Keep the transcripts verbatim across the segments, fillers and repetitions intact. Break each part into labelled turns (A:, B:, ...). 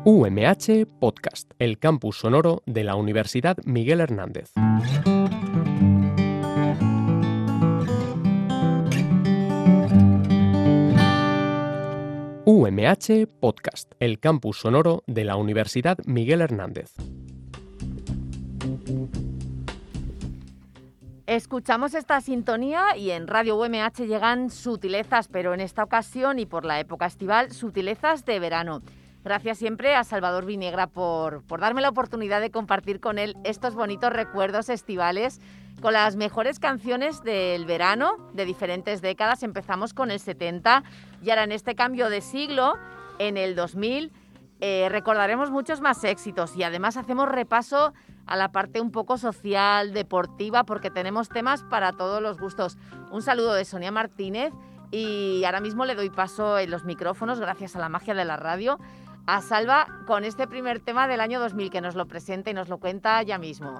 A: U M H Podcast, el campus sonoro de la Universidad Miguel Hernández. U M H Podcast, el campus sonoro de la Universidad Miguel Hernández.
B: Escuchamos esta sintonía y en Radio U M H llegan sutilezas, pero en esta ocasión y por la época estival, sutilezas de verano. Gracias siempre a Salvador Viniegra por, por darme la oportunidad de compartir con él estos bonitos recuerdos estivales con las mejores canciones del verano de diferentes décadas. Empezamos con el setenta y ahora en este cambio de siglo, en el dos mil, eh, recordaremos muchos más éxitos y además hacemos repaso a la parte un poco social, deportiva, porque tenemos temas para todos los gustos. Un saludo de Sonia Martínez y ahora mismo le doy paso en los micrófonos, gracias a la magia de la radio, a Salva con este primer tema del año dos mil, que nos lo presenta y nos lo cuenta ya mismo.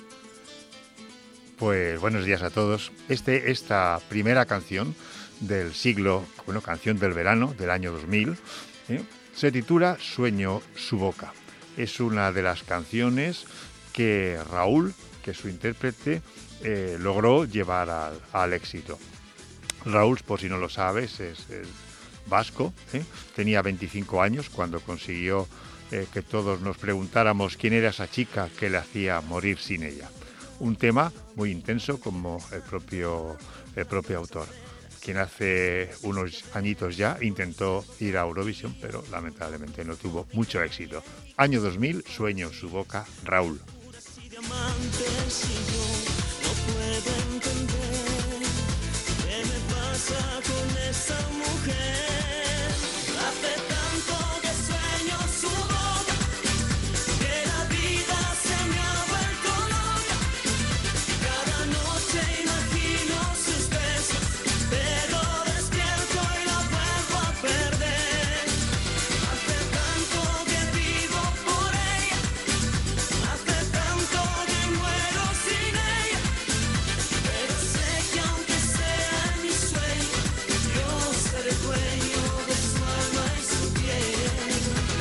C: Pues buenos días a todos. Este, esta primera canción del siglo, bueno, canción del verano del año dos mil, ¿eh? se titula Sueño su boca. Es una de las canciones que Raúl, que es su intérprete, eh, logró llevar al, al éxito. Raúl, por si no lo sabes, es, es vasco, ¿eh? tenía veinticinco años cuando consiguió eh, que todos nos preguntáramos quién era esa chica que le hacía morir sin ella. Un tema muy intenso como el propio, el propio autor, quien hace unos añitos ya intentó ir a Eurovisión, pero lamentablemente no tuvo mucho éxito. Año dos mil, Sueño su boca, Raúl.
D: Diamantes y yo no puedo entender qué me pasa con esa mujer. Hace tanto que sueño su boca, que la vida se me ha vuelto loca. Cada noche imagino sus besos, pero despierto y la vuelvo a perder. Hace tanto que vivo por ella, hace tanto que muero sin ella, pero sé que aunque sea en mi sueño, yo seré dueño de su alma y su piel.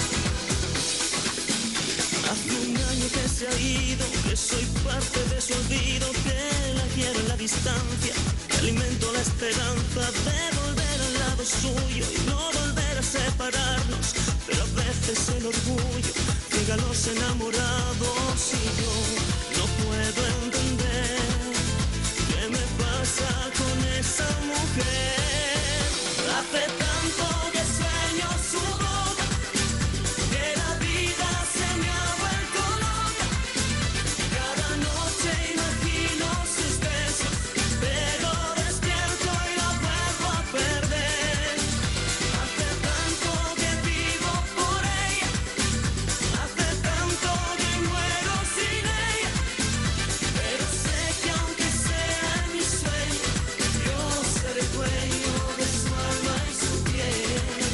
D: Hace un año que se ha ido, que soy parte de su olvido, que la quiero en la distancia, que alimento la esperanza de volver al lado suyo y no volver a separarnos, pero a veces el orgullo ciega a los enamorados y yo no puedo entender qué me pasa con esa mujer. Hace tanto que sueño su boca, que la vida se me ha vuelto loca. Cada noche imagino sus besos, pero despierto y la vuelvo a perder. Hace tanto que vivo por ella, hace tanto que muero sin ella, pero sé que aunque sea en mi sueño, yo seré dueño de su alma y su piel.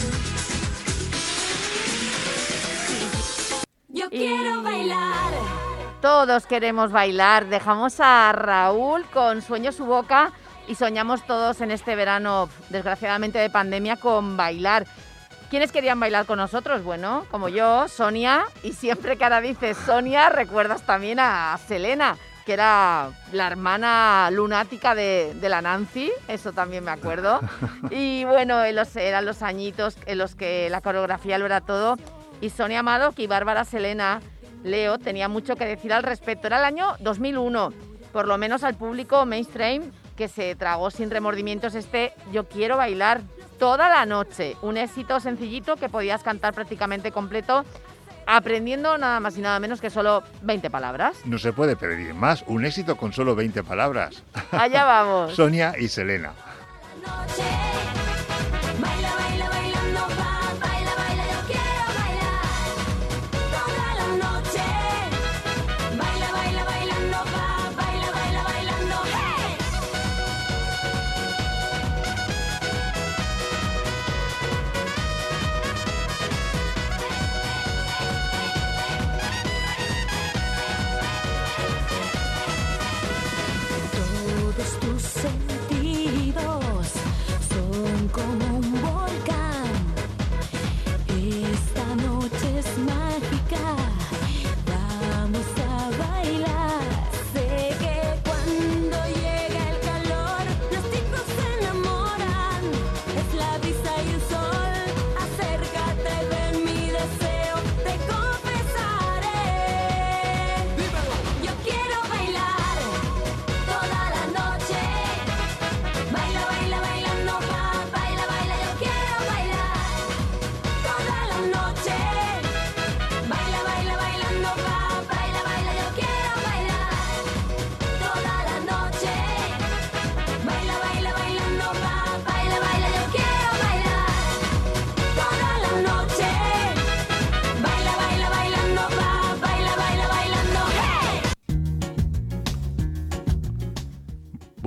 D: Yo quiero bailar.
B: Todos queremos bailar. Dejamos a Raúl con Sueño su boca y soñamos todos en este verano, desgraciadamente de pandemia, con bailar. ¿Quiénes querían bailar con nosotros? Bueno, como yo, Sonia, y siempre que ahora dices Sonia, recuerdas también a Selena, que era la hermana lunática de, de la Nancy, eso también me acuerdo. Y bueno, en los, eran los añitos en los que la coreografía lo era todo. Y Sonia Madoc y Bárbara Selena, Leo, tenía mucho que decir al respecto. Era el año dos mil uno, por lo menos al público mainstream, que se tragó sin remordimientos este Yo quiero bailar toda la noche. Un éxito sencillito que podías cantar prácticamente completo, aprendiendo nada más y nada menos que solo veinte palabras.
C: No se puede pedir más, un éxito con solo veinte palabras.
B: Allá vamos.
C: Sonia y Selena.
D: Noche, baila, baila, bailando, va, baila, baila, yo quiero bailar toda la noche. Baila, baila, bailando, va, baila, baila, bailando, hey. Todos tus sentidos son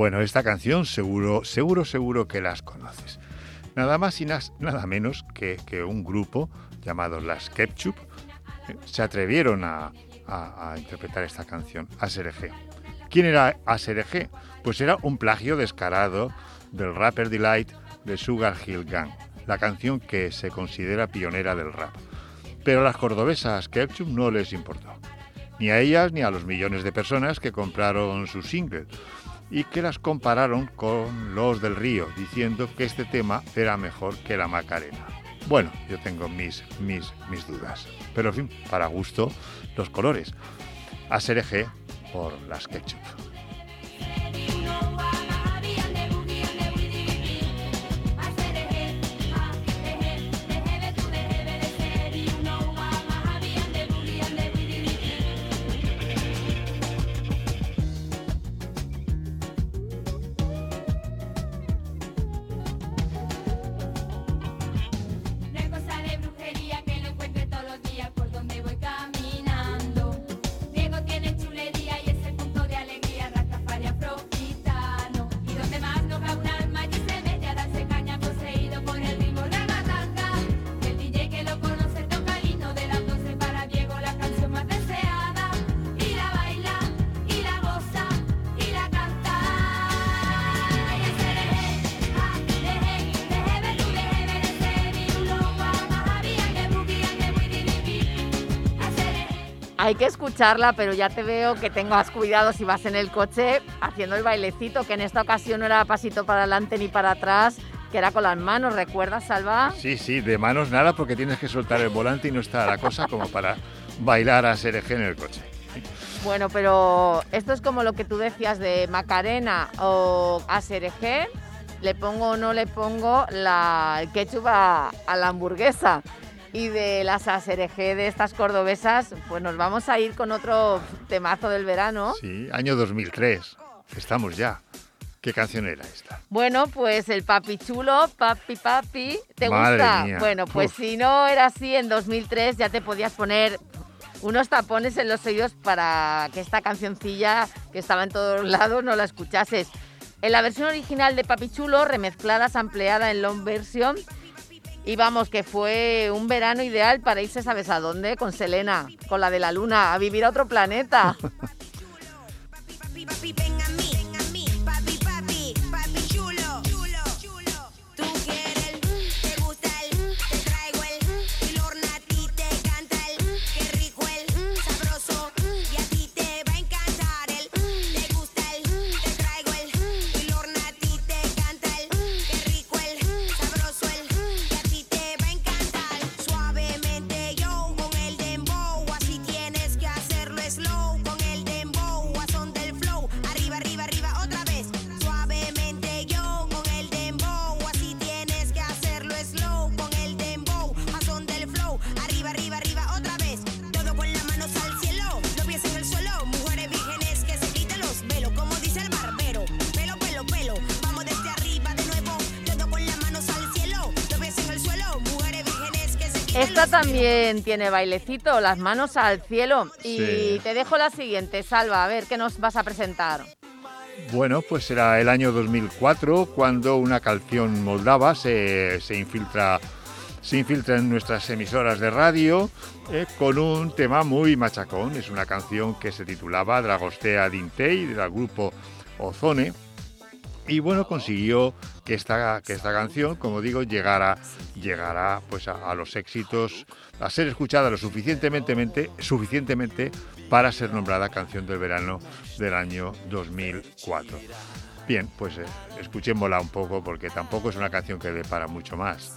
C: Bueno, esta canción seguro, seguro, seguro que las conoces. Nada más y nas, nada menos que, que un grupo llamado Las Ketchup eh, se atrevieron a, a, a interpretar esta canción, A S R G. ¿Quién era A S R G? Pues era un plagio descarado del Rapper Delight de Sugar Hill Gang, la canción que se considera pionera del rap. Pero a las cordobesas Ketchup no les importó, ni a ellas ni a los millones de personas que compraron su single y que las compararon con Los del Río, diciendo que este tema era mejor que la Macarena. Bueno, yo tengo mis, mis, mis dudas, pero en fin, para gusto los colores. A S R G por Las Ketchup.
B: Hay que escucharla, pero ya te veo que tengas cuidado si vas en el coche haciendo el bailecito, que en esta ocasión no era pasito para adelante ni para atrás, que era con las manos, ¿recuerdas, Salva?
C: Sí, sí, de manos nada, porque tienes que soltar el volante y no está la cosa como para bailar A S R G en el coche.
B: Bueno, pero esto es como lo que tú decías de Macarena o A S R G, le pongo o no le pongo la, el ketchup a, a la hamburguesa. Y de las A S R G de estas cordobesas, pues nos vamos a ir con otro temazo del verano.
C: Sí, año dos mil tres, estamos ya. ¿Qué canción era esta?
B: Bueno, pues el Papi Chulo, Papi Papi, ¿te
C: Madre
B: gusta?
C: mía.
B: Bueno, pues Uf. Si no era así, en dos mil tres ya te podías poner unos tapones en los oídos para que esta cancioncilla, que estaba en todos lados, no la escuchases. En la versión original de Papi Chulo, remezclada, ampliada en long version. Y vamos, que fue un verano ideal para irse, ¿sabes a dónde? Con Selena, con la de la luna, a vivir a otro planeta.
E: Papi, papi, ven a mí, ven a mí, papi, papi, papi chulo, chulo, chulo. Tú quieres el, te gusta el, te traigo el, y Lorna a ti te canta el, qué rico el, sabroso, y a ti te va a encantar el, te gusta el, te traigo el, y Lorna a ti te canta el, qué rico el, sabroso el. Suavemente yo con el dembow, así tienes que hacerlo slow, con el dembow, a son del flow, arriba, arriba, arriba, otra vez. Suavemente yo con el dembow, así tienes que hacerlo slow, con el dembow, a son del flow, arriba, arriba, arriba, otra vez. Todo con las manos al cielo, los pies en el suelo, mujeres vírgenes que se quiten los velos, como dice el barbero, pelo, pelo, pelo, vamos desde arriba de nuevo, todo con las manos al cielo, los pies en el suelo, mujeres vírgenes que se quiten los velos.
B: Esta también tiene bailecito, las manos al cielo. Y
C: Sí.
B: te dejo la siguiente, Salva, a ver qué nos vas a presentar.
C: Bueno, pues era el año dos mil cuatro cuando una canción moldava se, se infiltra se infiltra en nuestras emisoras de radio eh, con un tema muy machacón. Es una canción que se titulaba Dragostea Dintei, del grupo Ozone. Y bueno, consiguió que esta, que esta canción, como digo, llegara, llegara pues a, a los éxitos, a ser escuchada lo suficientemente, suficientemente para ser nombrada canción del verano del año dos mil cuatro. Bien, pues eh, escuchémosla un poco porque tampoco es una canción que dé para mucho más.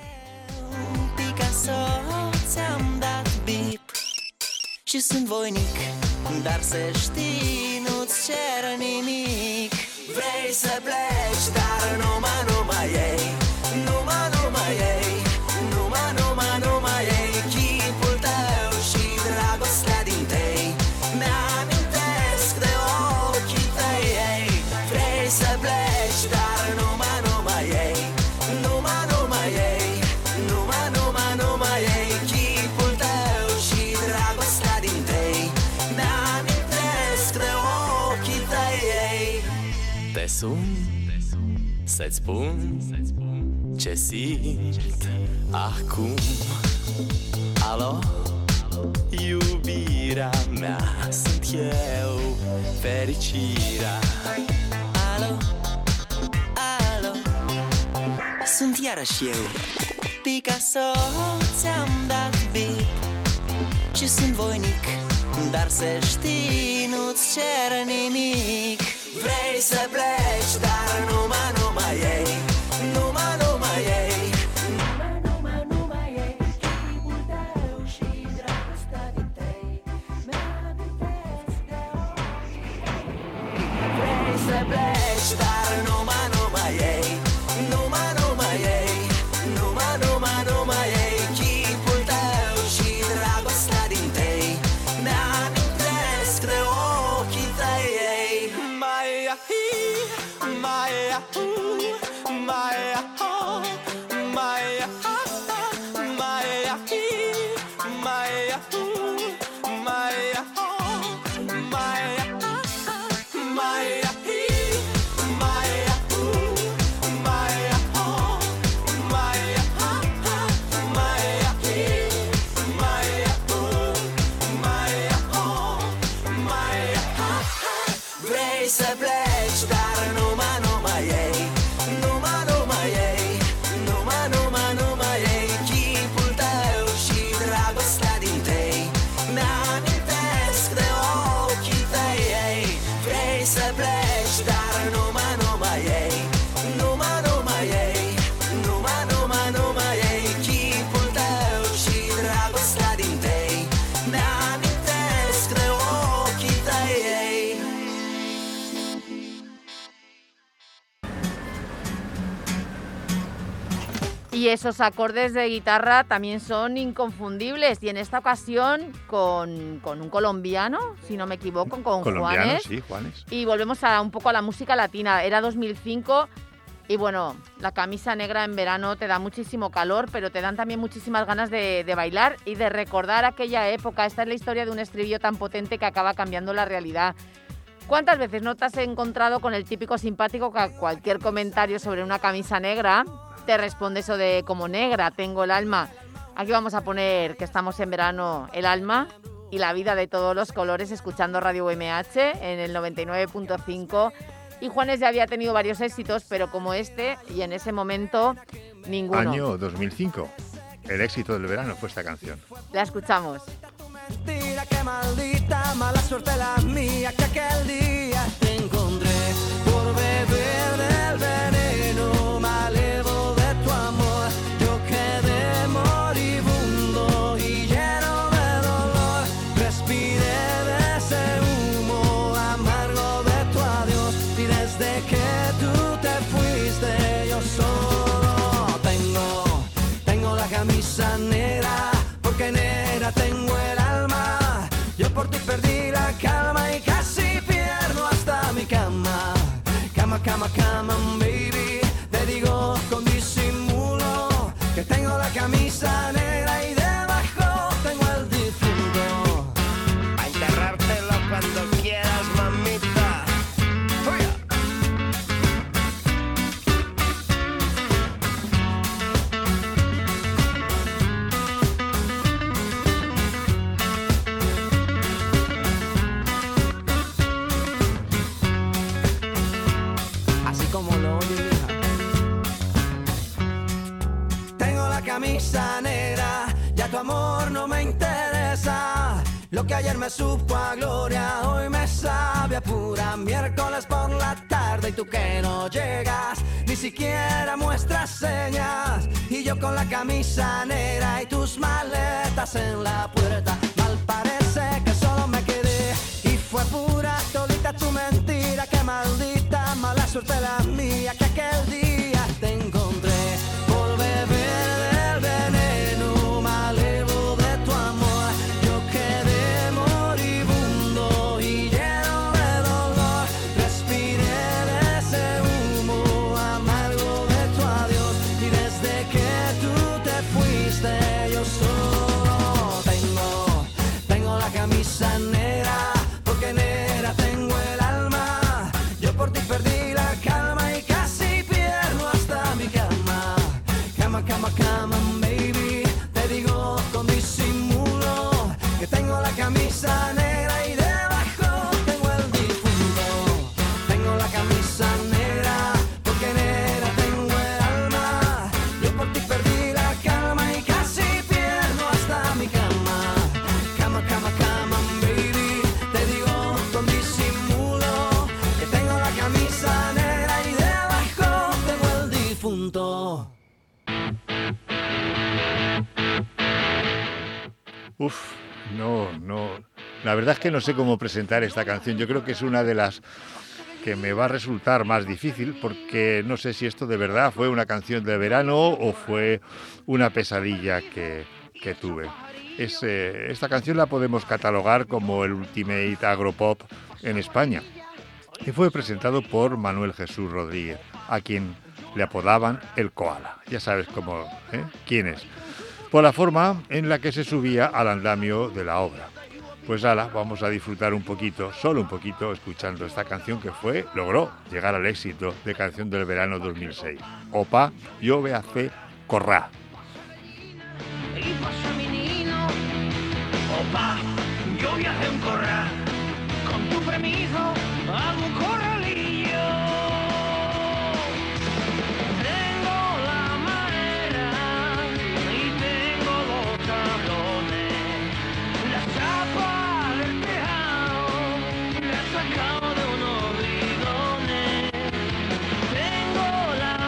F: Picasso ți-am dat bip și sunt voinic, dar să știi, nu-ți cer nimic. Vrei să pleci, dar numai, numai ei, numai, numai ei, numai, numai, numai ei, chipul tău și dragostea din tei, mi-amintesc de ochii tăi ei. Vrei să pleci, dar numai, numai ei, numai, numai ei, numai, numai, numai ei, chipul tău și dragostea din tei, mi-amintesc de ochii tăi ei. Te sun, să-ți spun ce simt acum. Alo, iubirea mea, sunt eu, fericirea. Alo, alo, sunt iarăși eu, Picasso, ți-am dat bip și sunt voinic, dar să știi, nu-ți cer nimic. Vrei să pleci, dar numai, numai ei, numai, numai ei, numai, numai, numai ei. Chipul tău și dragostea din tei mi-amintesc de ochii tăi. Vrei să pleci, dar numai, numai ei, numai, numai ei, numai, numai, numai ei. Chipul tău și dragostea din tei mi-amintesc de ochii tăi. Maya, Maya, Maya, Maya, Maya, Maya, Maya, Maya, Maya. Să pleci, dar numai, numai ei, numai, numai ei, numai, numai, numai ei. Chipul tău și dragostea din tei mi-amintesc de ochii tăi ei. Vrei să pleci, dar numai, numai ei, numai, numai ei, numai, numai, numai ei. Chipul tău și dragostea din tei mi-amintesc de ochii tăi ei.
B: Y esos acordes de guitarra también son inconfundibles. Y en esta ocasión con, con un colombiano, si no me equivoco, con
C: Colombiano,
B: Juanes.
C: sí, Juanes.
B: Y volvemos a un poco a la música latina. Era dos mil cinco y bueno, la camisa negra en verano te da muchísimo calor, pero te dan también muchísimas ganas de, de bailar y de recordar aquella época. Esta es la historia de un estribillo tan potente que acaba cambiando la realidad. ¿Cuántas veces no te has encontrado con el típico simpático que a cualquier comentario sobre una camisa negra te responde eso de como negra tengo el alma? Aquí vamos a poner que estamos en verano, el alma y la vida de todos los colores, escuchando Radio U M H en el noventa y nueve punto cinco. Y Juanes ya había tenido varios éxitos, pero como este, y en ese momento, ninguno.
C: Año dos mil cinco. El éxito del verano fue esta canción.
B: La escuchamos.
G: Mentira, qué maldita, mala suerte la mía, que aquel día te encontré por beber del veneno malevo de tu amor. Yo quedé moribundo y lleno de dolor, respiré de ese humo amargo de tu adiós. Y desde que tú te fuiste yo solo tengo, tengo la camisa negra, porque negra tengo el alma. Yo por ti perdí la calma y casi pierdo hasta mi cama. Cama, cama, cama, baby. Te digo con disimulo que tengo la camisa negra y debajo tengo el difunto. A enterrártelo cuando quieras, mamita. ¡Fuera! Así como lo oye, hija. Tengo la camisa negra, ya tu amor no me interesa. Lo que ayer me supo a gloria, hoy me sabe a pura. Miércoles por la tarde y tú que no llegas, ni siquiera muestras señas. Y yo con la camisa negra y tus maletas en la puerta. Mal parece que solo me quedé y fue pura todita tu mentira. Qué maldita, mala suerte la mía, que aquel día te encontré por beber del veneno malevo de tu amor. Yo quedé moribundo y lleno de dolor, respiré de ese humo amargo de tu adiós. Y desde que tú te fuiste yo solo tengo, tengo la camisa negra, porque negra tengo el alma. Yo por ti perdí la calma. camisa negra y debajo tengo el difunto. Tengo la camisa negra porque negra tengo el alma. Yo por ti perdí la calma y casi pierdo hasta mi cama. Cama, cama, cama, baby. Te digo con disimulo que tengo la camisa negra y debajo tengo el difunto.
C: Uf, no, no. La verdad es que no sé cómo presentar esta canción. Yo creo que es una de las que me va a resultar más difícil porque no sé si esto de verdad fue una canción de verano o fue una pesadilla que, que tuve. Es, eh, esta canción la podemos catalogar como el ultimate agropop en España y fue presentado por Manuel Jesús Rodríguez, a quien le apodaban el Koala. Ya sabes cómo, ¿eh? ¿Quién es? Por la forma en la que se subía al andamio de la obra. Pues ala, vamos a disfrutar un poquito, solo un poquito, escuchando esta canción que fue, logró llegar al éxito de Canción del Verano dos mil seis. Opa, yo ve a fe corrá.
H: Y pasa menino, opa, yo viajé un corral, con tu permiso hago un corralillo. Tengo la madera y tengo los tablones, la chapa del tejado la he sacado de unos bidones. Tengo la...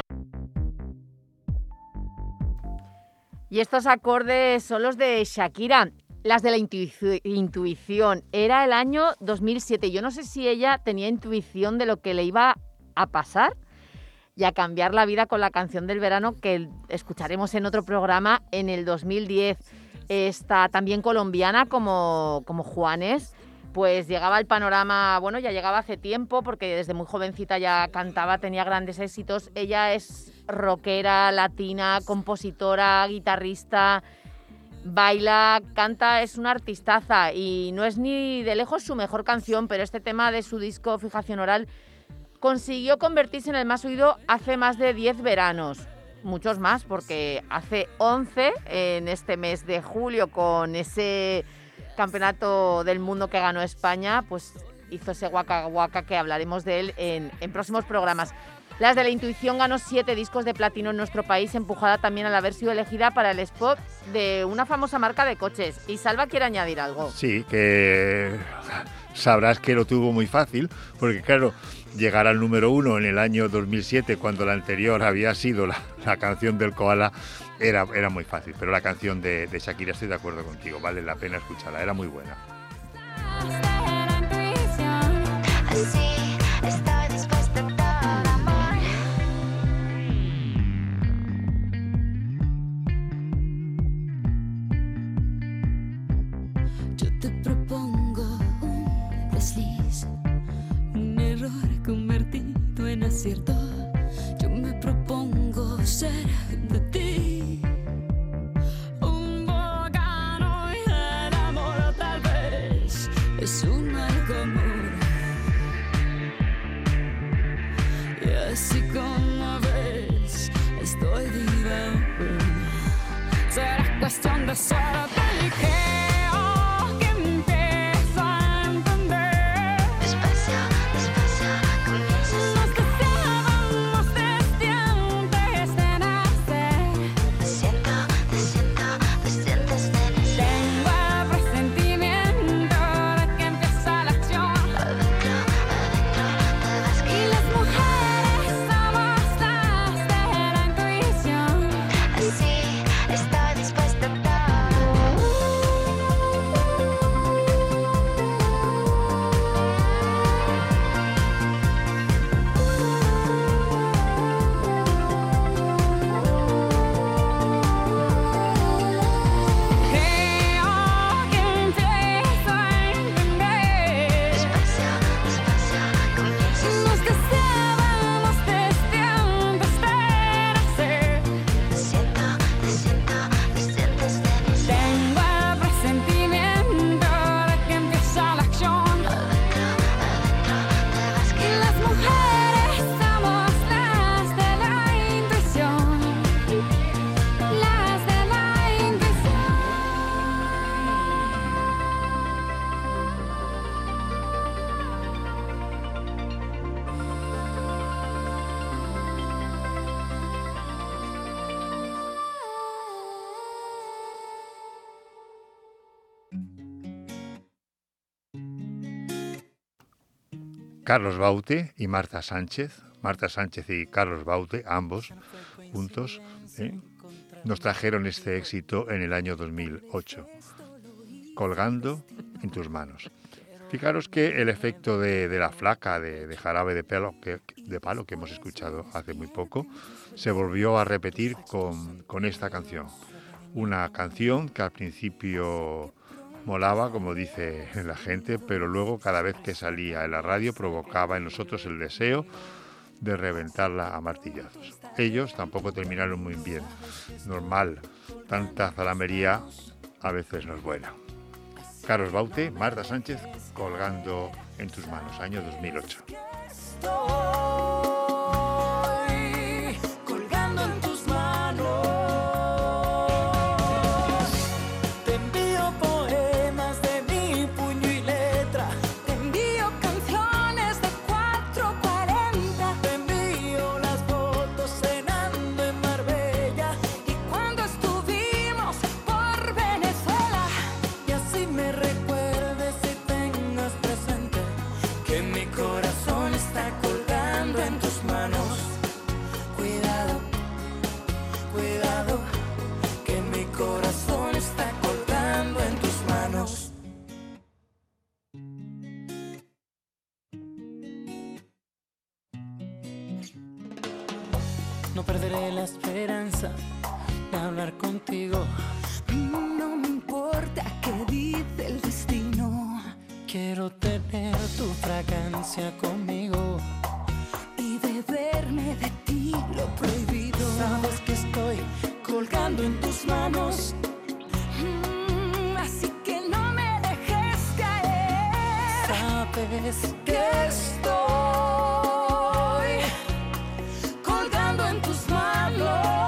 B: Y estos acordes son los de Shakira, las de la intuici- intuición. Era el año dos mil siete. Yo no sé si ella tenía intuición de lo que le iba a pasar y a cambiar la vida con la canción del verano que escucharemos en otro programa en el dos mil diez. Esta también colombiana como, como Juanes, pues llegaba al panorama, bueno, ya llegaba hace tiempo porque desde muy jovencita ya cantaba, tenía grandes éxitos. Ella es rockera, latina, compositora, guitarrista, baila, canta, es una artistaza y no es ni de lejos su mejor canción, pero este tema de su disco Fijación Oral consiguió convertirse en el más oído hace más de diez veranos. Muchos más, porque hace once en este mes de julio, con ese campeonato del mundo que ganó España, pues hizo ese Waka Waka que hablaremos de él en, en próximos programas. Las de la Intuición ganó siete discos de platino en nuestro país, empujada también al haber sido elegida para el spot de una famosa marca de coches. Y Salva quiere añadir algo.
C: Sí, que sabrás que lo tuvo muy fácil, porque claro, llegar al número uno en el año dos mil siete, cuando la anterior había sido la, la canción del Koala, era, era muy fácil. Pero la canción de, de Shakira, estoy de acuerdo contigo, vale la pena escucharla, era muy buena.
I: Yo te propongo un desliz, un error convertido en acierto. Yo me propongo ser de ti un volcán y el amor tal vez es un mal común. Y así como ves, estoy viva aún. Será cuestión de ser delicado.
E: Estoy dispuesta a
C: Carlos Baute y Marta Sánchez, Marta Sánchez y Carlos Baute, ambos juntos, ¿eh? nos trajeron este éxito en el año dos mil ocho, Colgando en tus manos. Fijaros que el efecto de, de la flaca de, de Jarabe de, pelo, que, de Palo, que hemos escuchado hace muy poco, se volvió a repetir con, con esta canción. Una canción que al principio molaba, como dice la gente, pero luego cada vez que salía en la radio provocaba en nosotros el deseo de reventarla a martillazos. Ellos tampoco terminaron muy bien. Normal, tanta zalamería a veces no es buena. Carlos Baute, Marta Sánchez, Colgando en tus manos, año dos mil ocho.
F: Estoy colgando en tus manos. Te envío poemas de mi puño y letra.
I: Te envío canciones de cuatro cuarenta.
F: Te envío las fotos cenando en Marbella.
I: Y cuando estuvimos por Venezuela,
F: Y así me recuerdes y tengas presente que mi corazón está colgando en tus manos. Cuidado, cuidado, que mi corazón está colgando en tus manos. No perderé la esperanza de hablar contigo.
I: no me importa qué dice el destino.
F: Quiero tener tu fragancia conmigo.
I: Y beberme de ti lo prohibido.
F: Sabes que estoy colgando en tus manos.
I: Mm, así que no me dejes caer.
F: Sabes que estoy colgando en tus manos.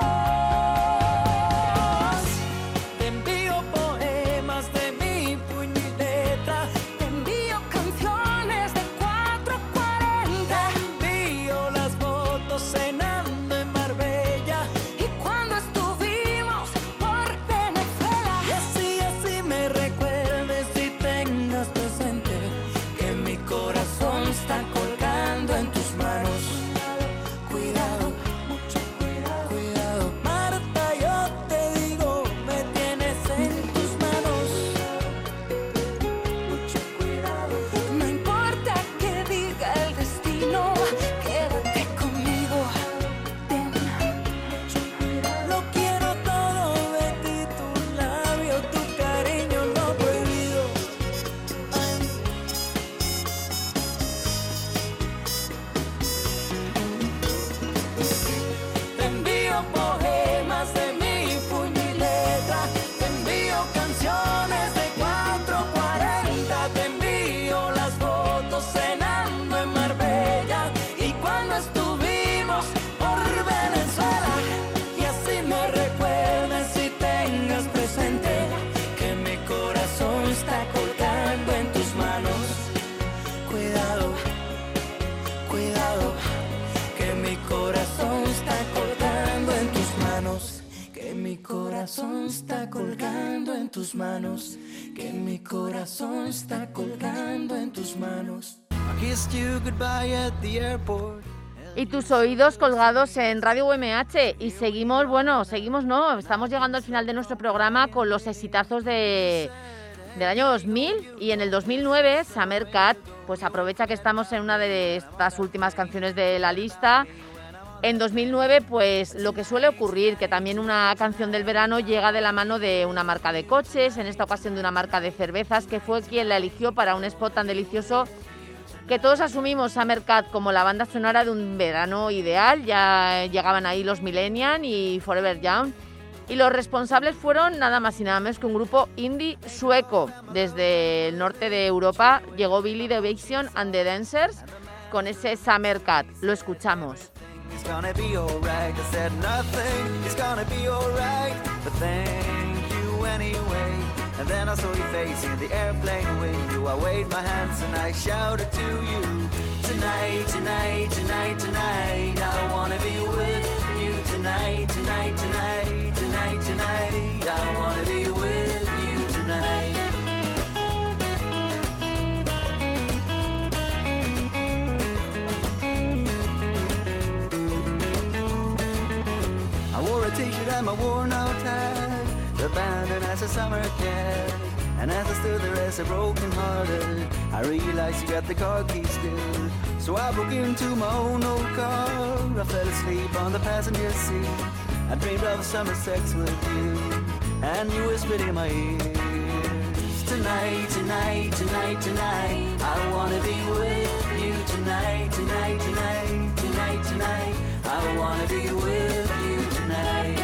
F: Te envío poemas de mi puño y letra.
I: Te envío canciones de cuatro cuarenta.
F: Te envío las fotos cenando en Marbella.
I: Y cuando estuvimos por Venezuela,
F: Y así, así me recuerdes y tengas presente que mi corazón está colgando en tus manos. Cuidado, mucho cuidado, cuidado. Marta, yo te digo, me tienes en tus manos. Mucho cuidado.
I: no importa qué diga el destino, quédate conmigo. Ten
F: Lo quiero todo de ti, tu labio, tu cariño no prohibido. Ay. Te envío poemas de mi puño y letra. Te envío canciones de cuatro cuarenta. Te envío las fotos cenando en Marbella. Y cuando estuvimos por Venezuela. Y así me recuerdes y tengas presente que mi corazón está colgando en tus manos. Cuidado, cuidado, que mi corazón está colgando en tus manos. Que mi corazón está colgando en tus manos. Que mi corazón está colgando en tus manos. I kissed you goodbye at the airport.
B: Y tus oídos colgados en Radio U M H. Y seguimos, bueno, seguimos no, estamos llegando al final de nuestro programa con los exitazos de, del año dos mil. Y en el dos mil nueve, Summer Cat, pues aprovecha que estamos en una de estas últimas canciones de la lista. En dos mil nueve, pues lo que suele ocurrir, que también una canción del verano llega de la mano de una marca de coches, en esta ocasión de una marca de cervezas, que fue quien la eligió para un spot tan delicioso que todos asumimos Summer Cat como la banda sonora de un verano ideal. Ya llegaban ahí los Millennials y Forever Young. Y los responsables fueron nada más y nada menos que un grupo indie sueco. Desde el norte de Europa llegó Billy the Vision and the Dancers con ese Summer Cat. Lo escuchamos.
G: It's gonna be alright. I said nothing, it's gonna be alright. But thank you anyway. And then I saw your face in the airplane with you. I waved my hands and I shouted to you. Tonight, tonight, tonight, tonight. I wanna be with you tonight, tonight, tonight, tonight, tonight. I wanna be with you tonight. them, I wore no tag, abandoned as a summer cat. And as I stood there as a broken hearted, I realized you got the car keys still. So I broke into my own old car, I fell asleep on the passenger seat. I dreamed of summer sex with you, and you whispered in my ears. Tonight, tonight, tonight, tonight, I wanna be with you. Tonight, tonight, tonight, tonight, tonight, I wanna be with you tonight.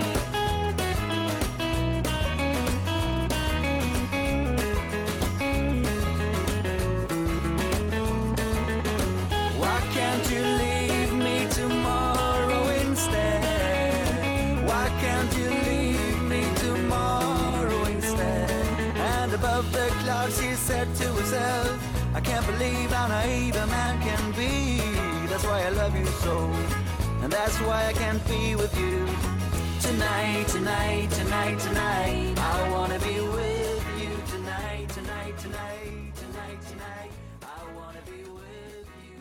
G: Why can't you leave me tomorrow instead? Why can't you leave me tomorrow instead? And above the clouds she said to herself, I can't believe how naive a man can be. That's why I love you so, and that's why I can't be with you. Tonight, tonight, tonight, tonight, I wanna be with you. Tonight, tonight, tonight, tonight, tonight, I wanna be with you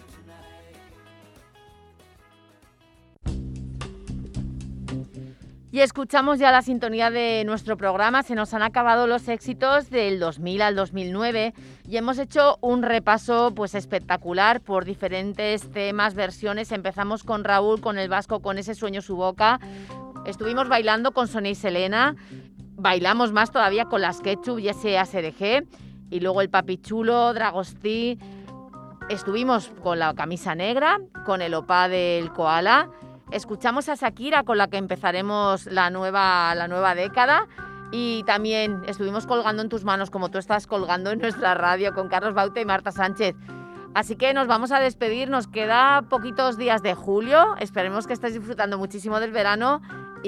G: tonight.
B: Y escuchamos ya la sintonía de nuestro programa. Se nos han acabado los éxitos del dos mil al dos mil nueve y hemos hecho un repaso pues espectacular por diferentes temas, versiones. Empezamos con Raúl, con el vasco, con Ese sueño su boca. Estuvimos bailando con Sonia y Selena. Bailamos más todavía con las Ketchup y ese A S D G. Y luego el Papi Chulo, Dragostí. Estuvimos con la Camisa Negra, con el Opá del Koala. Escuchamos a Shakira, con la que empezaremos la nueva, la nueva década. Y también estuvimos colgando en tus manos, como tú estás colgando en nuestra radio, con Carlos Baute y Marta Sánchez. Así que nos vamos a despedir. Nos queda poquitos días de julio. Esperemos que estés disfrutando muchísimo del verano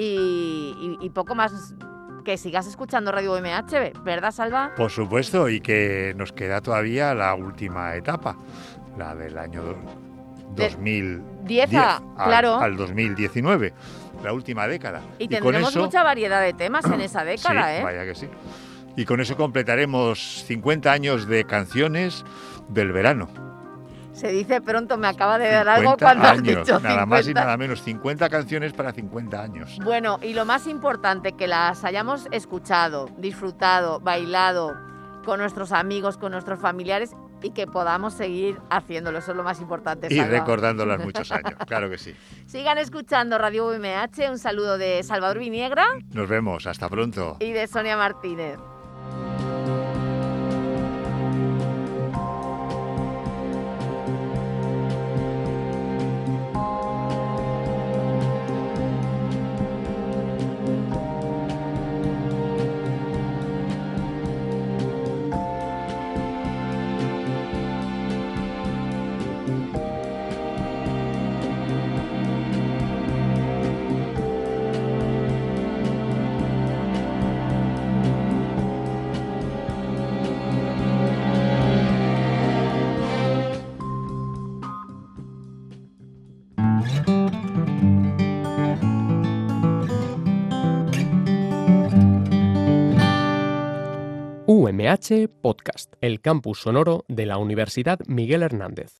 B: y, y, y poco más. Que sigas escuchando Radio U M H, ¿verdad, Salva?
C: Por supuesto, y que nos queda todavía la última etapa, la del año dos mil diez,
B: diez,
C: al,
B: claro.
C: al dos mil diecinueve, la última década.
B: Y,
C: y
B: tendremos
C: con eso,
B: mucha variedad de temas en esa década,
C: sí,
B: ¿eh?
C: Vaya que sí. Y con eso completaremos cincuenta años de canciones del verano.
B: Se dice pronto, me acaba de dar algo cuando
C: años,
B: has dicho cincuenta.
C: Nada más y nada menos, cincuenta canciones para cincuenta años.
B: Bueno, y lo más importante, que las hayamos escuchado, disfrutado, bailado con nuestros amigos, con nuestros familiares y que podamos seguir haciéndolo. Eso es lo más importante.
C: Y
B: Salva.
C: recordándolas muchos años, claro que sí.
B: Sigan escuchando Radio U M H. Un saludo de Salvador Viniegra.
C: Nos vemos, hasta pronto.
B: Y de Sonia Martínez.
A: U M H Podcast, el campus sonoro de la Universidad Miguel Hernández.